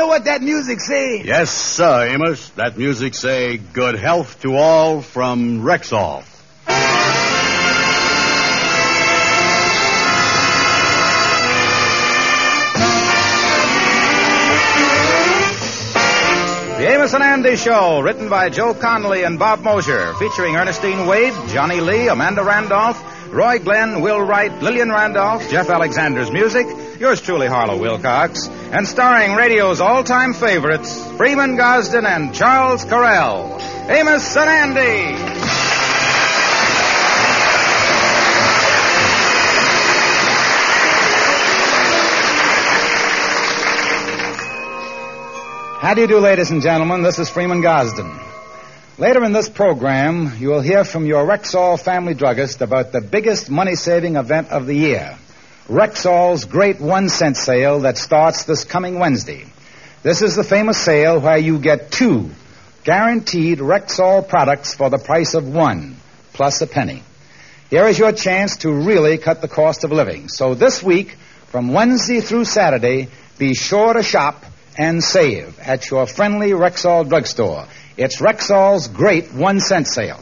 know what that music say? Yes, sir, Amos. That music say, good health to all from Rexall. The Amos and Andy Show, written by Joe Connolly and Bob Mosher, featuring Ernestine Wade, Johnny Lee, Amanda Randolph, Roy Glenn, Will Wright, Lillian Randolph, Jeff Alexander's music, yours truly, Harlow Wilcox, and starring radio's all-time favorites, Freeman Gosden and Charles Correll. Amos and Andy. How do you do, ladies and gentlemen? This is Freeman Gosden. Later in this program, you will hear from your Rexall family druggist about the biggest money-saving event of the year, Rexall's great 1-cent sale that starts this coming Wednesday. This is the famous sale where you get 2 guaranteed Rexall products for the price of 1, plus a penny. Here is your chance to really cut the cost of living. So this week, from Wednesday through Saturday, be sure to shop and save at your friendly Rexall drugstore. It's Rexall's great 1-cent sale.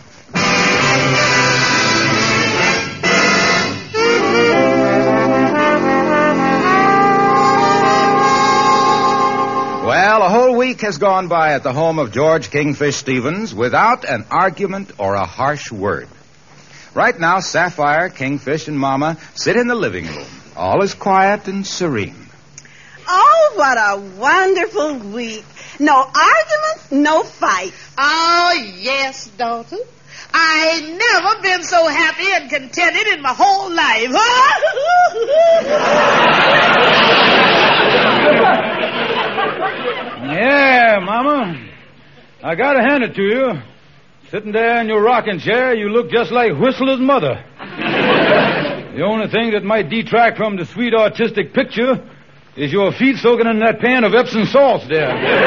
Well, a whole week has gone by at the home of George Kingfish Stevens without an argument or a harsh word. Right now, Sapphire, Kingfish, and Mama sit in the living room. All is quiet and serene. Oh, what a wonderful week. No arguments, no fights. Oh, yes, daughter. I ain't never been so happy and contented in my whole life. Yeah, Mama. I gotta hand it to you. Sitting there in your rocking chair, you look just like Whistler's mother. The only thing that might detract from the sweet artistic picture is your feet soaking in that pan of Epsom salts there.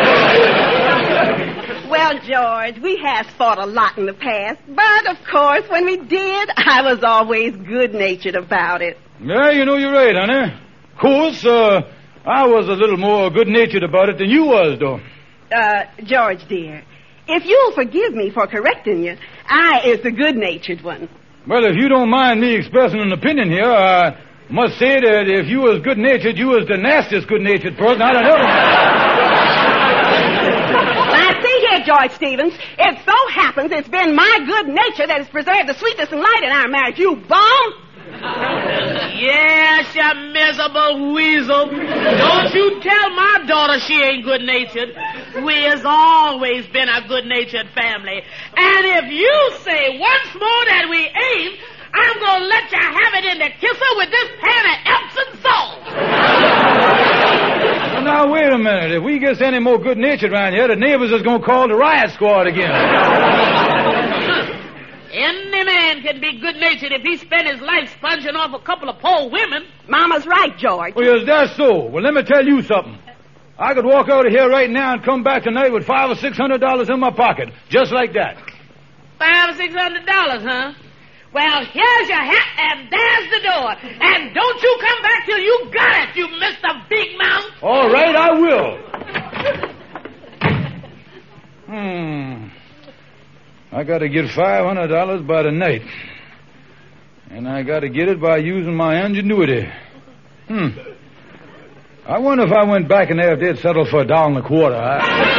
Well, George, we has fought a lot in the past, but of course, when we did, I was always good-natured about it. Yeah, you know you're right, honey. Of course, I was a little more good-natured about it than you was, though. George, dear, if you'll forgive me for correcting you, I is the good-natured one. Well, if you don't mind me expressing an opinion here, I must say that if you was good-natured, you was the nastiest good-natured person I done ever. Now, see here, George Stevens. It so happens it's been my good nature that has preserved the sweetness and light in our marriage, you bum. Yes, you miserable weasel. Don't you tell my daughter she ain't good-natured. We has always been a good-natured family. And if you say once more that we ain't, I'm going to let you have it in the kisser with this pan of Epsom salt. Well, now, wait a minute. If we get any more good-natured around here, the neighbors is going to call the riot squad again. Any man can be good-natured if he spent his life sponging off a couple of poor women. Mama's right, George. Well, is that so? Well, let me tell you something. I could walk out of here right now and come back tonight with $500 or $600 in my pocket, just like that. $500 or $600, huh? Well, here's your hat, and there's the door. And don't you come back till you got it, you Mr. Big Mouth. All right, I will. I got to get $500 by the night. And I got to get it by using my ingenuity. I wonder if I went back in there if they'd settle for $1.25.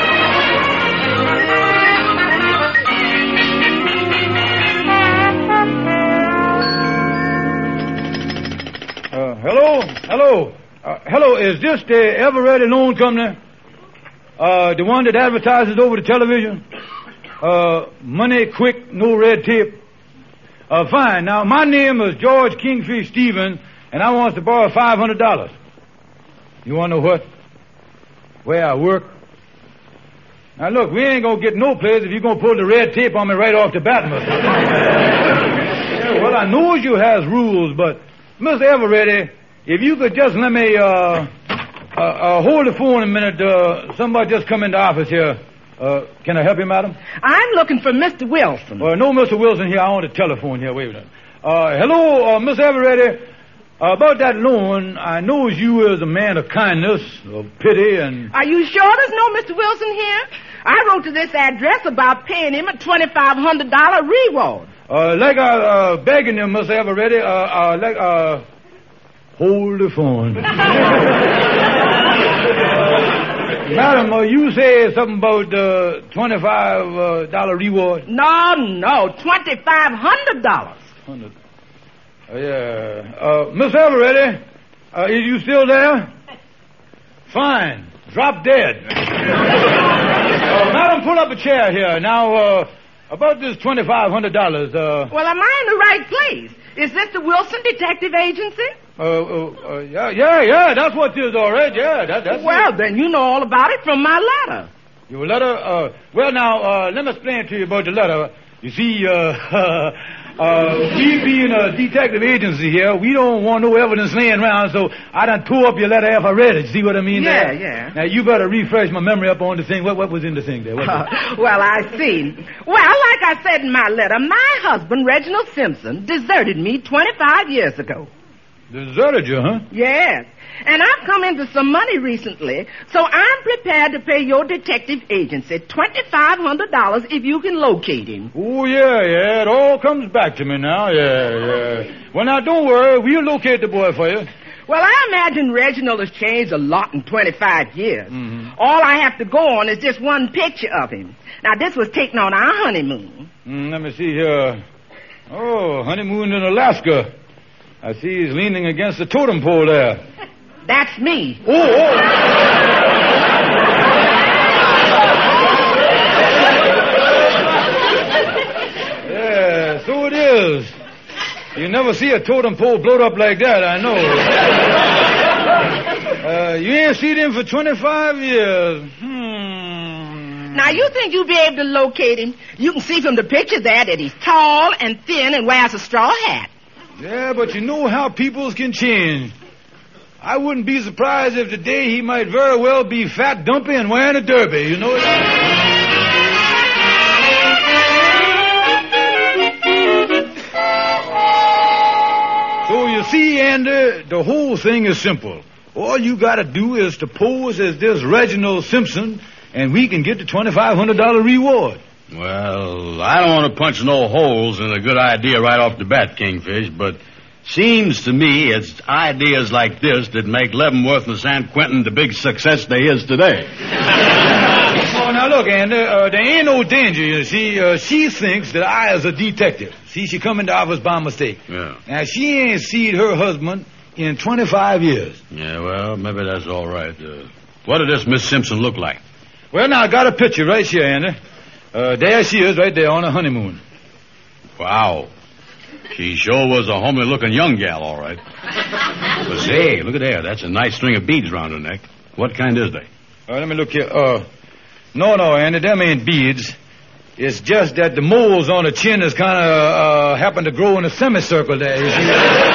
Hello, is this the Eveready Loan Company? The one that advertises over the television? Money quick, no red tape. Fine. Now, my name is George Kingfish Stevens, and I want to borrow $500. You want to know what? Where I work? Now, look, we ain't going to get no place if you're going to pull the red tape on me right off the bat, mister. Yeah, well, I know you has rules, but, Mr. Eveready, if you could just let me, hold the phone a minute. Somebody just come in the office here. Can I help you, madam? I'm looking for Mr. Wilson. No Mr. Wilson here. I want a telephone here. Wait a minute. Hello, Miss Eveready. About that loan, I knows you is a man of kindness, of pity, and... Are you sure there's no Mr. Wilson here? I wrote to this address about paying him a $2,500 reward. Like I begging you, Mr. Eveready, hold the phone. Madam, you say something about $25 reward? No, $2,500. Yeah. Miss Eveready, is you still there? Fine. Drop dead. Madam, pull up a chair here. Now, about this $2,500, Well, am I in the right place? Is this the Wilson Detective Agency? Yeah, that's what it is, all right. Yeah, that's Well, it. then you know all about it from my letter. Your letter? Well, now, let me explain to you about the letter. You see, we being a detective agency here, we don't want no evidence laying around, so I done tore up your letter after I read it. See what I mean? Yeah, there? yeah. Now, you better refresh my memory up on the thing. What was in the thing there? Well, I see. Well, like I said in my letter, my husband, Reginald Simpson, deserted me 25 years ago. Deserted you, huh? Yes. And I've come into some money recently, so I'm prepared to pay your detective agency $2,500 if you can locate him. Oh, yeah, it all comes back to me now, yeah. Well, now, don't worry, we'll locate the boy for you. Well, I imagine Reginald has changed a lot in 25 years. Mm-hmm. All I have to go on is just one picture of him. Now, this was taken on our honeymoon. Let me see here. Oh, honeymoon in Alaska. I see he's leaning against the totem pole there. That's me. Oh! Yeah, so it is. You never see a totem pole blowed up like that, I know. You ain't seen him for 25 years. Now, you think you'll be able to locate him? You can see from the picture there that he's tall and thin and wears a straw hat. Yeah, but you know how peoples can change. I wouldn't be surprised if today he might very well be fat, dumpy, and wearing a derby, you know that? So you see, Andy, the whole thing is simple. All you gotta do is to pose as this Reginald Simpson, and we can get the $2,500 reward. Well, I don't want to punch no holes in a good idea right off the bat, Kingfish, but seems to me it's ideas like this that make Leavenworth and San Quentin the big success they is today. Oh, now look, Andy, there ain't no danger, you see. She thinks that I is a detective. See, she come into office by mistake. Yeah. Now, she ain't seen her husband in 25 years. Yeah, well, maybe that's all right. What did this Miss Simpson look like? Well, now, I got a picture right here, Andy. There she is right there on her honeymoon. Wow. She sure was a homely-looking young gal, all right. But say, look at there. That's a nice string of beads around her neck. What kind is they? Let me look here. No, Andy, them ain't beads. It's just that the moles on her chin is kind of happen to grow in a semicircle there, you see.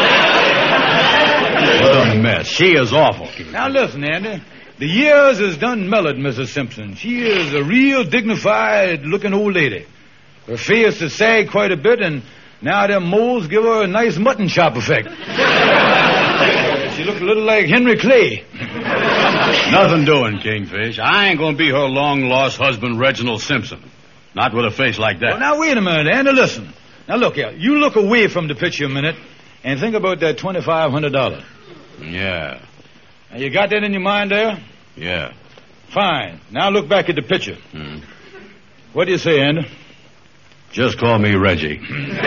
What a mess. She is awful. Now, listen, Andy. The years has done mellowed Mrs. Simpson. She is a real dignified-looking old lady. Her face has sagged quite a bit, and now them moles give her a nice mutton chop effect. She looks a little like Henry Clay. Nothing doing, Kingfish. I ain't gonna be her long-lost husband, Reginald Simpson. Not with a face like that. Well, now, wait a minute, Andy, listen. Now, look here. You look away from the picture a minute and think about that $2,500. Yeah. Now, you got that in your mind there? Yeah. Fine. Now look back at the picture. What do you say, Andy? Just call me Reggie.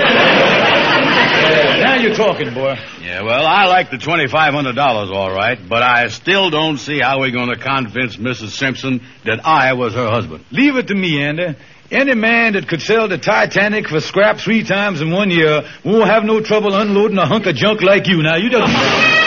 Now you're talking, boy. Yeah, well, I like the $2,500, all right, but I still don't see how we're going to convince Mrs. Simpson that I was her husband. Leave it to me, Andy. Any man that could sell the Titanic for scrap 3 times in 1 year won't have no trouble unloading a hunk of junk like you. Now, you just...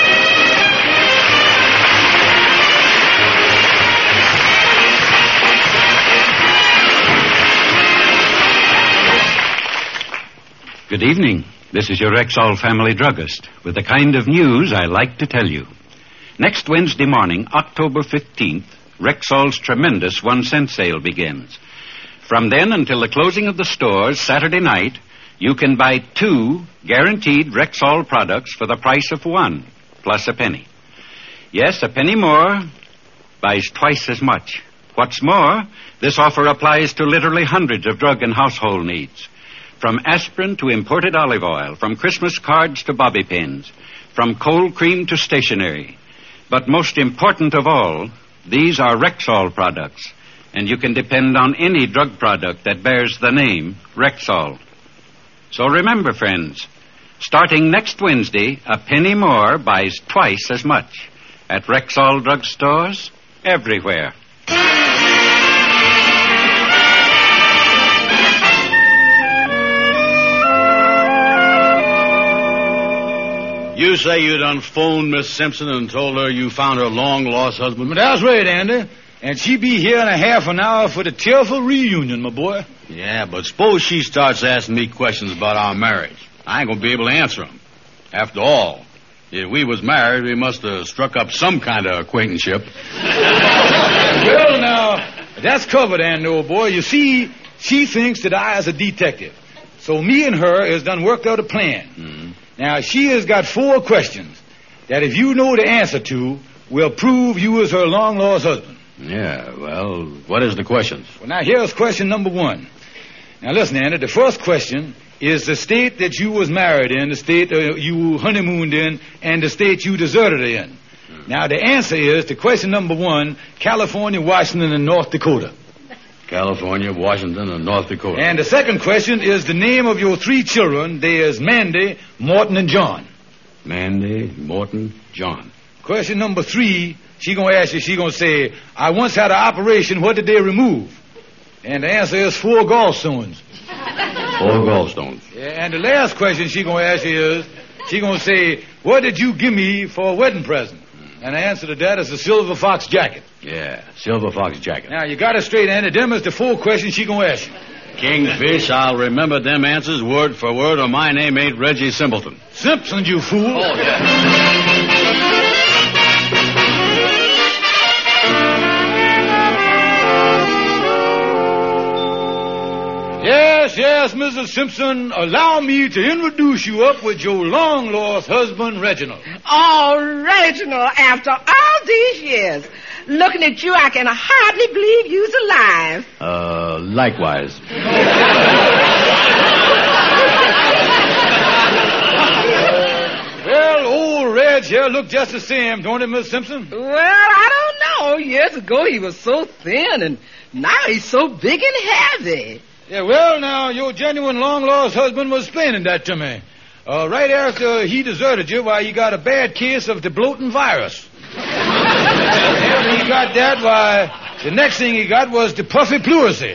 Good evening. This is your Rexall family druggist with the kind of news I like to tell you. Next Wednesday morning, October 15th, Rexall's tremendous 1-cent sale begins. From then until the closing of the stores Saturday night, you can buy 2 guaranteed Rexall products for the price of 1, plus a penny. Yes, a penny more buys twice as much. What's more, this offer applies to literally hundreds of drug and household needs. From aspirin to imported olive oil, from Christmas cards to bobby pins, from cold cream to stationery. But most important of all, these are Rexall products, and you can depend on any drug product that bears the name Rexall. So remember, friends, starting next Wednesday, a penny more buys twice as much at Rexall drugstores everywhere. You say you done phoned Miss Simpson and told her you found her long-lost husband? But that's right, Andy. And she be here in a half an hour for the tearful reunion, my boy. Yeah, but suppose she starts asking me questions about our marriage. I ain't gonna be able to answer them. After all, if we was married, we must have struck up some kind of acquaintanceship. Well, now, that's covered, Andy, old boy. You see, she thinks that I is a detective. So me and her has done worked out a plan. Mm-hmm. Now, she has got 4 questions that if you know the answer to, will prove you is her long-lost husband. Yeah, well, what is the questions? Well, now, here's question number 1. Now, listen, Andy, the first question is the state that you was married in, the state you honeymooned in, and the state you deserted in. Now, the answer is to question number 1, California, Washington, and North Dakota. California, Washington, and North Dakota. And the second question is the name of your 3 children. There's Mandy, Morton, and John. Mandy, Morton, John. Question number 3, she gonna ask you, she gonna say, I once had an operation, what did they remove? And the answer is 4 gallstones. 4 gallstones. Yeah, and the last question she gonna ask you is, she gonna say, what did you give me for a wedding present? And the answer to that is a Silver Fox jacket. Yeah, Silver Fox jacket. Now, you got it straight, Andy. Them is the 4 questions she gonna ask you. Kingfish, I'll remember them answers word for word, or my name ain't Reggie Simpleton. Simpson, you fool. Oh, yeah. Yes, Mrs. Simpson, allow me to introduce you up with your long-lost husband, Reginald. Oh, Reginald, after all these years, looking at you, I can hardly believe you's alive. Likewise. Well, old Reg here look just the same, don't he, Miss Simpson? Well, I don't know. Years ago he was so thin, and now he's so big and heavy. Yeah, well, now, your genuine long-lost husband was explaining that to me. Right after he deserted you, why, he got a bad case of the bloating virus. After he got that, why, the next thing he got was the puffy pleurisy.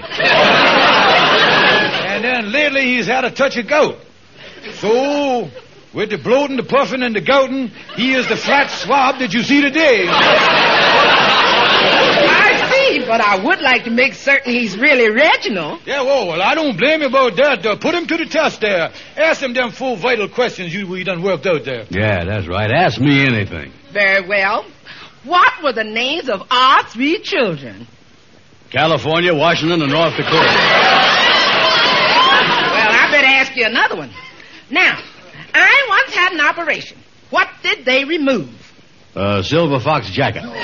And then lately he's had a touch of gout. So, with the bloating, the puffing, and the gouting, he is the flat swab that you see today. I see, but I would like to make certain he's really Reginald. Yeah, well, I don't blame you about that. Put him to the test there. Ask him them 4 vital questions we done worked out there. Yeah, that's right. Ask me anything. Very well. What were the names of our 3 children? California, Washington, and North Dakota. Well, I better ask you another one. Now, I once had an operation. What did they remove? Silver Fox jacket. Is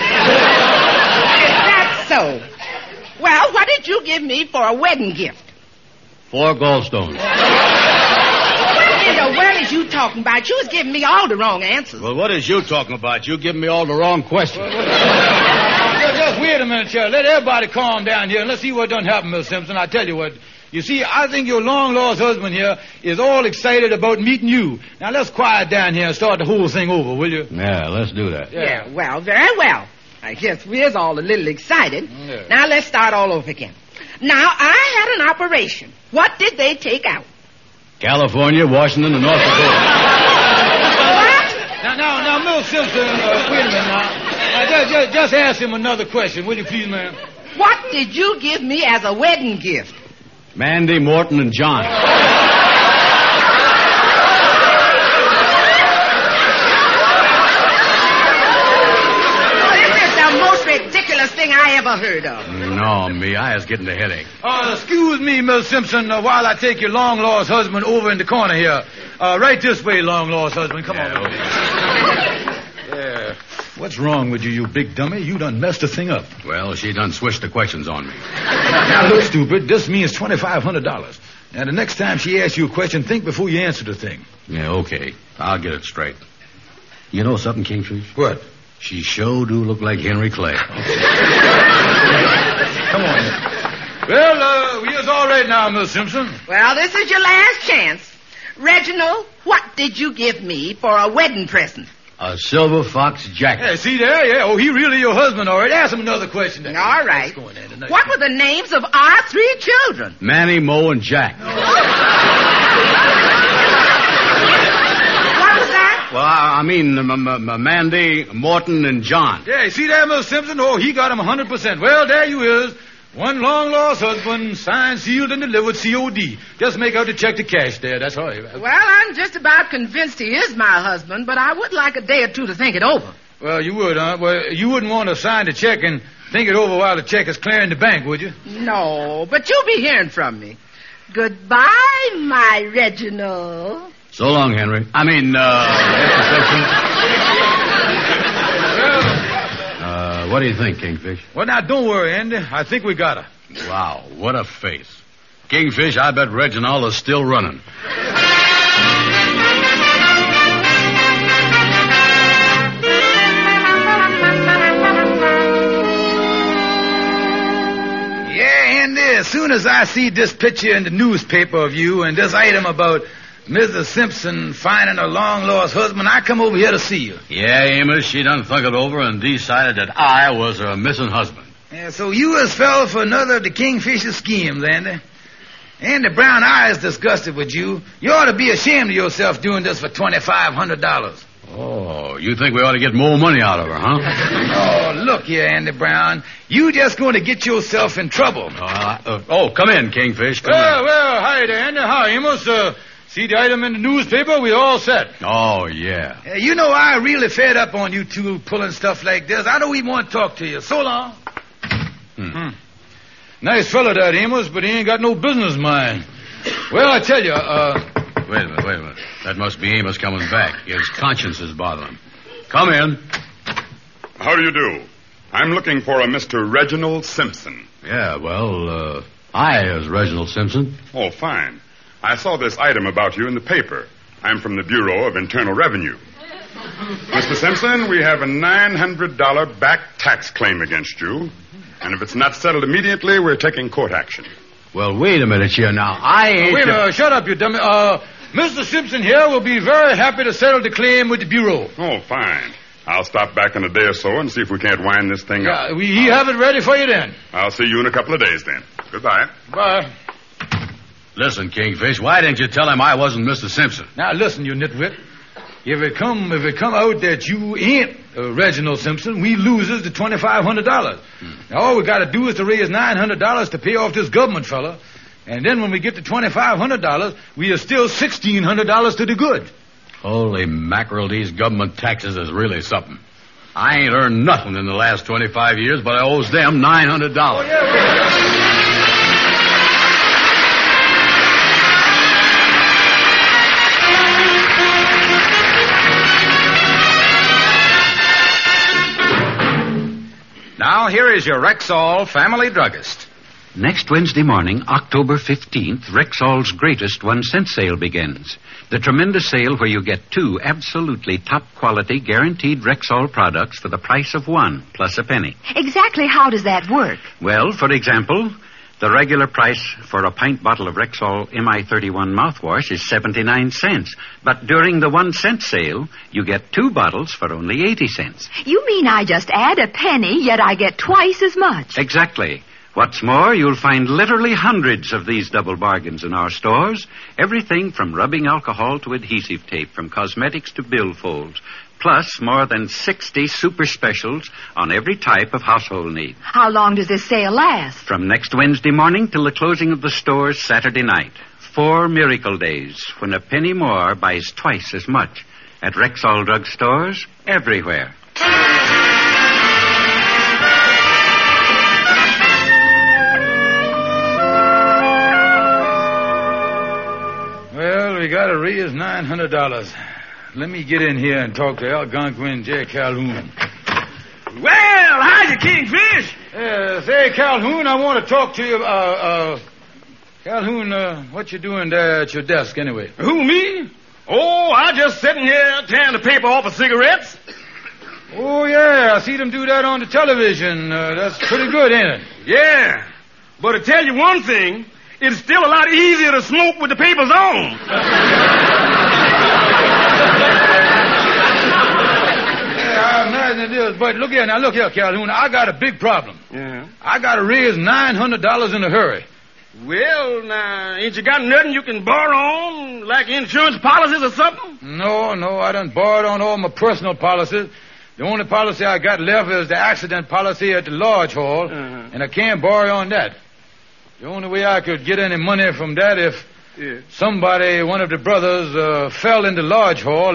that so? Well, what did you give me for a wedding gift? 4 gallstones. What in the world is you talking about? You was giving me all the wrong answers. Well, what is you talking about? You giving me all the wrong questions. Just wait a minute, here. Let everybody calm down here and let's see what done happened, Miss Simpson. I tell you what. You see, I think your long-lost husband here is all excited about meeting you. Now, let's quiet down here and start the whole thing over, will you? Yeah, let's do that. Yeah, well, very well. I guess we're all a little excited. Yeah. Now, let's start all over again. Now, I had an operation. What did they take out? California, Washington, and North Dakota. What? Now, Miss Simpson, wait a minute now. Just ask him another question, will you please, ma'am? What did you give me as a wedding gift? Mandy, Morton, and John. This is the most ridiculous thing thing I ever heard of. No, me, I was getting the headache. Excuse me, Miss Simpson, while I take your long-lost husband over in the corner here. Right this way, long-lost husband. Come on. Okay. Yeah. What's wrong with you, you big dummy? You done messed the thing up. Well, she done switched the questions on me. Now, look, stupid. This means $2,500. Now, the next time she asks you a question, think before you answer the thing. Yeah, okay. I'll get it straight. You know something, Kingfish? What? She sure do look like Henry Clay. Come on. Well, we is all right now, Miss Simpson. Well, this is your last chance. Reginald, what did you give me for a wedding present? A silver fox jacket. Yeah, see there? Yeah. Oh, he really your husband, all right. Ask him another question. Then. All right. What were the names of our 3 children? Manny, Mo, and Jack. What was that? Well, I mean, Mandy, Morton, and John. Yeah, see there, Miss Simpson? Oh, he got him 100%. Well, there you is. One long-lost husband, signed, sealed, and delivered, COD. Just make out the check to cash there, that's all. Well, I'm just about convinced he is my husband, but I would like a day or two to think it over. Well, you would, huh? Well, you wouldn't want to sign the check and think it over while the check is clearing the bank, would you? No, but you'll be hearing from me. Goodbye, my Reginald. So long, Henry. I mean, Mr. Simpson. What do you think, Kingfish? Well, now, don't worry, Andy. I think we got her. Wow, what a face. Kingfish, I bet Reginald is still running. Yeah, Andy, as soon as I see this picture in the newspaper of you and this item about Mrs. Simpson finding her long-lost husband, I come over here to see you. Yeah, Amos, she done thunk it over and decided that I was her missing husband. Yeah, so you has fell for another of the Kingfisher schemes, Andy. Andy Brown, I is disgusted with you. You ought to be ashamed of yourself doing this for $2,500. Oh, you think we ought to get more money out of her, huh? Oh, look here, Andy Brown. You just going to get yourself in trouble. Come in, Kingfish. Come in. Well, hi there, Andy. How, Amos? See the item in the newspaper? We all set. Oh, yeah. You know, I really fed up on you two pulling stuff like this. I don't even want to talk to you. So long. Nice fella, that Amos, but he ain't got no business mind. Well, I tell you, Wait a minute. That must be Amos coming back. His conscience is bothering him. Come in. How do you do? I'm looking for a Mr. Reginald Simpson. Yeah, well, I is Reginald Simpson. Oh, fine. I saw this item about you in the paper. I'm from the Bureau of Internal Revenue. Mr. Simpson, we have a $900 back tax claim against you. And if it's not settled immediately, we're taking court action. Well, wait a minute here now. I ain't... Wait a minute. Shut up, you dummy. Mr. Simpson here will be very happy to settle the claim with the Bureau. Oh, fine. I'll stop back in a day or so and see if we can't wind this thing up. We have it ready for you then. I'll see you in a couple of days then. Goodbye. Bye. Listen, Kingfish, why didn't you tell him I wasn't Mr. Simpson? Now, listen, you nitwit. If it come out that you ain't Reginald Simpson, we loses the $2,500. Now, all we got to do is to raise $900 to pay off this government fella. And then when we get to $2,500, we are still $1,600 to the good. Holy mackerel, these government taxes is really something. I ain't earned nothing in the last 25 years, but I owes them $900. Oh, yeah. Now, here is your Rexall family druggist. Next Wednesday morning, October 15th, Rexall's greatest 1-cent sale begins. The tremendous sale where you get 2 absolutely top-quality guaranteed Rexall products for the price of 1 plus a penny. Exactly how does that work? Well, for example, the regular price for a pint bottle of Rexall MI31 mouthwash is 79 cents. But during the 1-cent sale, you get 2 bottles for only 80 cents. You mean I just add a penny, yet I get twice as much? Exactly. What's more, you'll find literally hundreds of these double bargains in our stores. Everything from rubbing alcohol to adhesive tape, from cosmetics to billfolds. Plus more than 60 super specials on every type of household need. How long does this sale last? From next Wednesday morning till the closing of the stores Saturday night. 4 miracle days when a penny more buys twice as much at Rexall drug stores everywhere. we got to raise $900. Let me get in here and talk to Algonquin J. Calhoun. Well, howdy, Kingfish. Say, Calhoun, I want to talk to you. Calhoun, what you doing there at your desk, anyway? Who, me? Oh, I just sitting here tearing the paper off of cigarettes. Oh, yeah, I see them do that on the television. That's pretty good, ain't it? Yeah, but to tell you one thing, it's still a lot easier to smoke with the papers on. I imagine it is, but look here, Calhoun, I got a big problem. Yeah. I got to raise $900 in a hurry. Well, now, ain't you got nothing you can borrow on, like insurance policies or something? No, I done borrowed on all my personal policies. The only policy I got left is the accident policy at the Lodge Hall, and I can't borrow on that. The only way I could get any money from that if somebody, one of the brothers, fell in the Lodge Hall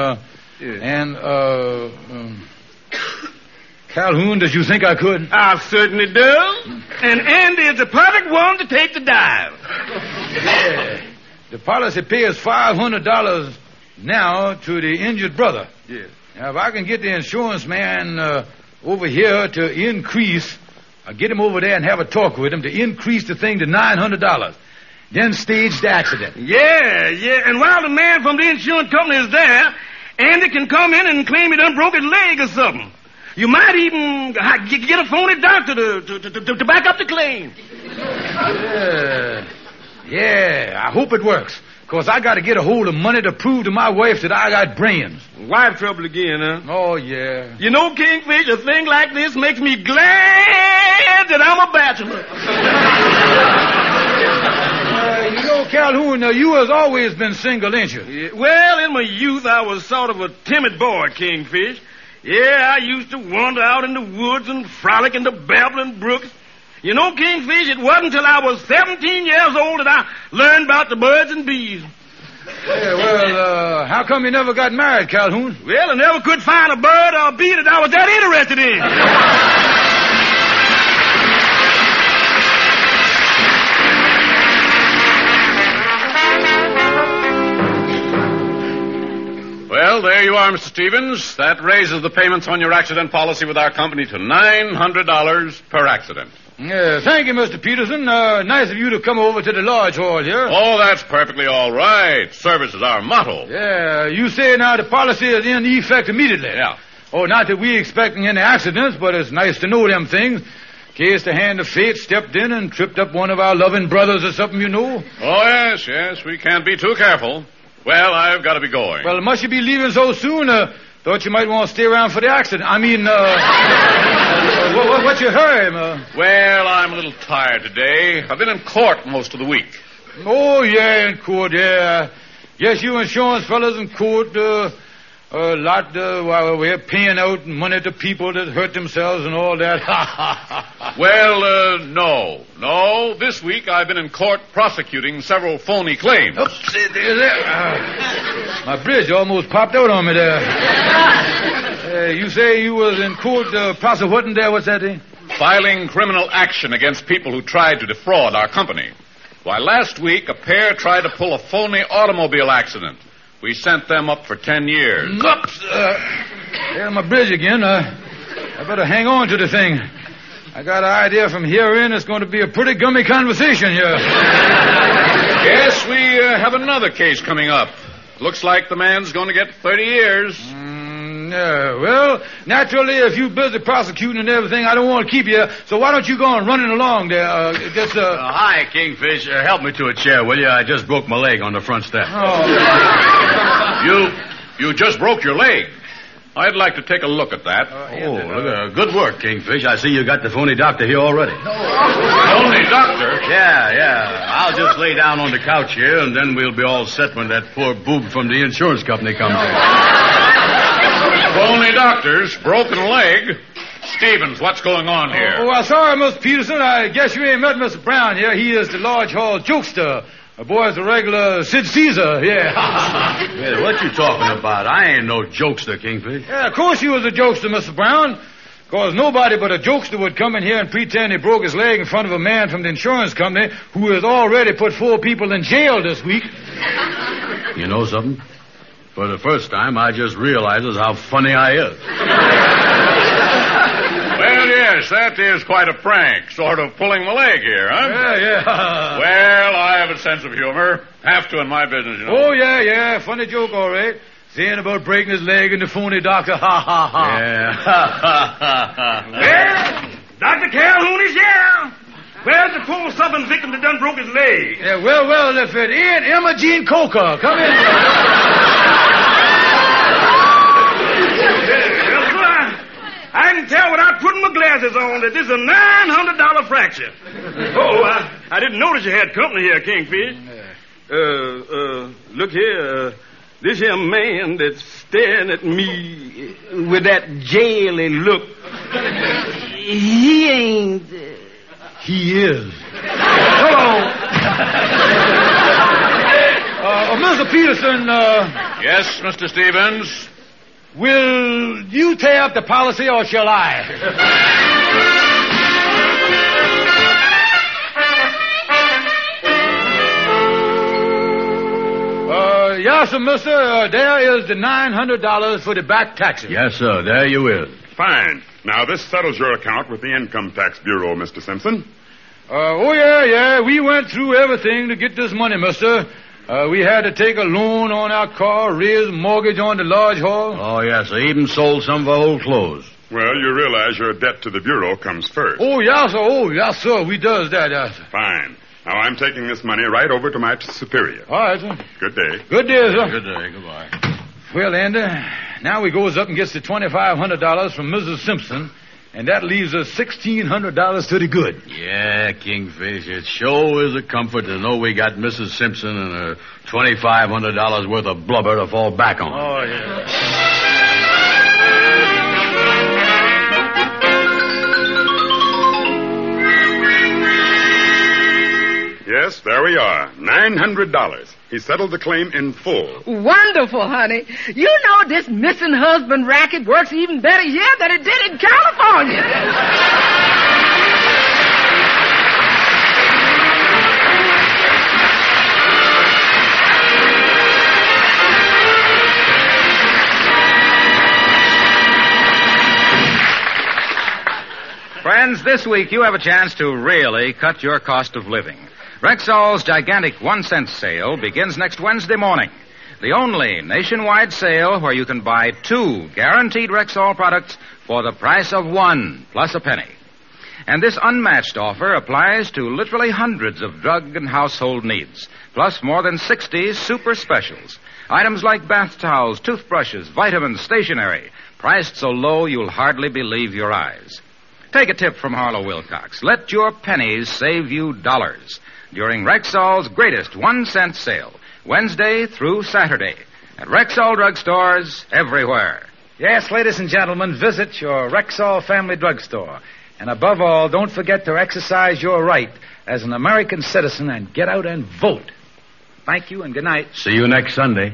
Calhoun, does you think I could? I certainly do. And Andy is the perfect one to take the dive. Yeah. The policy pays $500 now to the injured brother. Yes. Now, if I can get the insurance man over here to increase, I'll get him over there and have a talk with him to increase the thing to $900. Then stage the accident. Yeah. And while the man from the insurance company is there, Andy can come in and claim he done broke his leg or something. You might even get a phony doctor to back up the claim. Yeah, I hope it works. Because I got to get a hold of money to prove to my wife that I got brains. Wife trouble again, huh? Oh, yeah. You know, Kingfish, a thing like this makes me glad that I'm a bachelor. You know, Calhoun, you has always been single, ain't you? Yeah, well, in my youth, I was sort of a timid boy, Kingfish. Yeah, I used to wander out in the woods and frolic in the babbling brooks. You know, Kingfish, it wasn't until I was 17 years old that I learned about the birds and bees. Yeah, well, how come you never got married, Calhoun? Well, I never could find a bird or a bee that I was that interested in. Well, there you are, Mr. Stevens. That raises the payments on your accident policy with our company to $900 per accident. Yeah, thank you, Mr. Peterson. Nice of you to come over to the Lodge Hall here. Oh, that's perfectly all right. Service is our motto. Yeah, you say now the policy is in effect immediately. Yeah. Oh, not that we expecting any accidents, but it's nice to know them things. In case the hand of fate stepped in and tripped up one of our loving brothers or something, you know. Oh, yes, we can't be too careful. Well, I've got to be going. Well, must you be leaving so soon? Thought you might want to stay around for the accident. I mean, what's your hurry, Well, I'm a little tired today. I've been in court most of the week. Oh, yeah, in court, yeah. Yes, you insurance fellas in court, a lot, while we're paying out money to people that hurt themselves and all that. Well, no. This week I've been in court prosecuting several phony claims. Oops, there. My bridge almost popped out on me there. You say you was in court prosecuting there. What's that thing? Filing criminal action against people who tried to defraud our company. Why, last week a pair tried to pull a phony automobile accident. We sent them up for 10 years. Oops. There's my bridge again. I better hang on to the thing. I got an idea from here in it's going to be a pretty gummy conversation here. Yes, we have another case coming up. Looks like the man's going to get 30 years. Yeah, well, naturally, if you're busy prosecuting and everything, I don't want to keep you. So why don't you go on running along there? Hi, Kingfish. Help me to a chair, will you? I just broke my leg on the front step. Oh. You just broke your leg. I'd like to take a look at that. Good work, Kingfish. I see you got the phony doctor here already. Phony doctor? Yeah. I'll just lay down on the couch here, and then we'll be all set when that poor boob from the insurance company comes in. Phony doctors, broken leg. Stevens, what's going on here? I'm sorry, Mr. Peterson. I guess you ain't met Mr. Brown here. He is the Lodge Hall jokester. The boy's a regular Sid Caesar, yeah. Yeah, what you talking about? I ain't no jokester, Kingfish. Yeah, of course you was a jokester, Mr. Brown. Because nobody but a jokester would come in here and pretend he broke his leg in front of a man from the insurance company who has already put 4 people in jail this week. You know something? For the first time, I just realizes how funny I is. Well, yes, that is quite a prank. Sort of pulling my leg here, huh? Yeah. Well, I have a sense of humor. Have to in my business, you know. Oh, yeah. Funny joke, all right. Saying about breaking his leg and the phony doctor. Ha, ha, ha. Yeah. Well, Dr. Calhoun is here. Where's the poor suffering victim that done broke his leg? Yeah, well, if it ain't Emma Jean Coker. Come in. I can tell without putting my glasses on that this is a $900 fracture. Oh, I didn't notice you had company here, Kingfish. Look here. This here man that's staring at me with that jaily look, he ain't... He is. Hello. Mr. Peterson, Yes, Mr. Stevens. will you tear up the policy or shall I? Yes, sir, mister. There is the $900 for the back taxes. Yes, sir. There you is. Fine. Now, this settles your account with the Income Tax Bureau, Mr. Simpson. Yeah. We went through everything to get this money, mister. We had to take a loan on our car, raise mortgage on the large hall. Oh, yes, sir. Even sold some of our old clothes. Well, you realize your debt to the Bureau comes first. Oh, yes, sir. We does that, yes, sir. Fine. Now, I'm taking this money right over to my superior. All right, sir. Good day. Good day, sir. Good day. Goodbye. Well, Andy, now we goes up and gets the $2,500 from Mrs. Simpson, and that leaves us $1,600 to the good. Yeah, Kingfish, it sure is a comfort to know we got Mrs. Simpson and her $2,500 worth of blubber to fall back on. Oh, yeah. Yes, there we are. $900. He settled the claim in full. Wonderful, honey. You know this missing husband racket works even better here than it did in California. Friends, this week you have a chance to really cut your cost of living. Rexall's gigantic 1-cent sale begins next Wednesday morning. The only nationwide sale where you can buy 2 guaranteed Rexall products for the price of 1 plus a penny. And this unmatched offer applies to literally hundreds of drug and household needs, plus more than 60 super specials. Items like bath towels, toothbrushes, vitamins, stationery, priced so low you'll hardly believe your eyes. Take a tip from Harlow Wilcox. Let your pennies save you dollars during Rexall's greatest 1-cent sale, Wednesday through Saturday, at Rexall drugstores everywhere. Yes, ladies and gentlemen, visit your Rexall family drugstore. And above all, don't forget to exercise your right as an American citizen and get out and vote. Thank you and good night. See you next Sunday.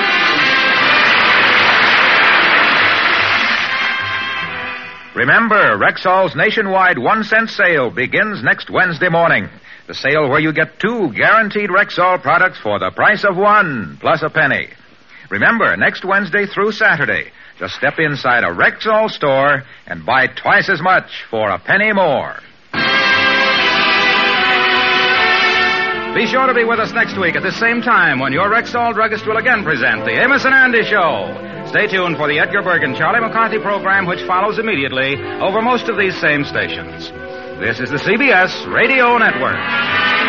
Remember, Rexall's nationwide 1-cent sale begins next Wednesday morning. The sale where you get 2 guaranteed Rexall products for the price of 1 plus a penny. Remember, next Wednesday through Saturday, just step inside a Rexall store and buy twice as much for a penny more. Be sure to be with us next week at the same time when your Rexall druggist will again present the Amos and Andy Show. Stay tuned for the Edgar Bergen Charlie McCarthy program, which follows immediately over most of these same stations. This is the CBS Radio Network.